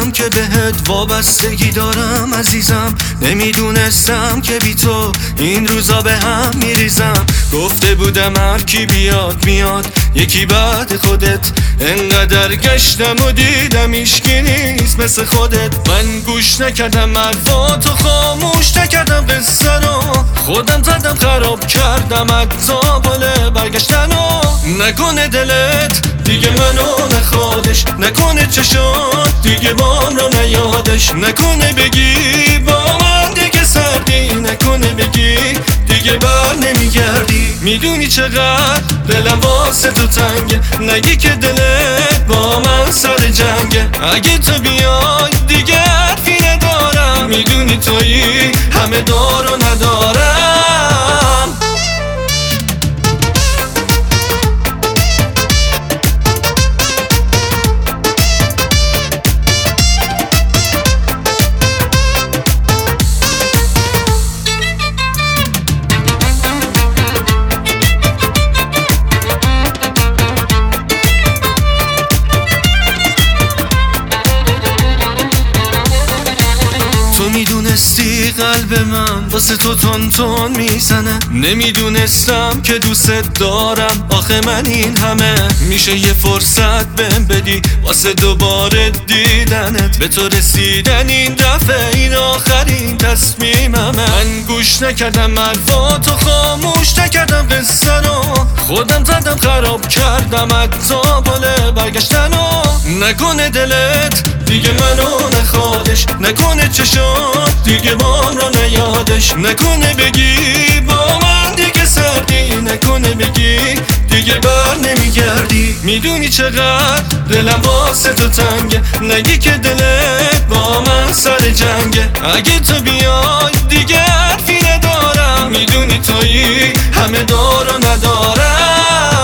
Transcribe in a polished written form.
میدونم که بهت وابستگی دارم عزیزم، نمیدونستم که بی تو این روزا به هم میریزم. گفته بودم هر کی بیاد میاد یکی بعد خودت، انقدر گشتم و دیدم ایشکی نیست مثل خودت. من گوش نکردم حرفاتو، خاموش نکردم قصه رو، خودم زدم خراب کردم حتی بال برگشتنو. نکنه دلت دیگه منو نخوادش، نکنه چشات دیگه بام رو نیادش، نکنه بگی با من دیگه سردی، نکنه بگی دیگه بر نمیگردی. میدونی چقدر دلم واسه تو تنگه، نگی که دلت با من سر جنگه. اگه تو بیای دیگه حرفی ندارم، میدونی تویی همه دارو ندارم. تو میدونستی قلب من واسه تو تون تون میزنه، نمیدونستم که دوست دارم. آخه من این همه میشه یه فرصت بهم بدی واسه دوباره دیدنت، به تو رسیدن این دفعه این آخرین تصمیممه. من گوش نکردم حرفاتو، خاموش نکردم قصه رو، خودم زدم خراب کردم حتی بال برگشتنو. نکنه دلت دیگه منو نخوادش، نکنه چشات دیگه بام رو نیادش، نکنه بگی با من دیگه سردی، نکنه بگی دیگه بر نمیگردی. میدونی چقدر دلم واسه تو تنگه، نگی که دلت با من سر جنگه. اگه تو بیای دیگه حرفی ندارم، میدونی تویی همه دارو ندارم.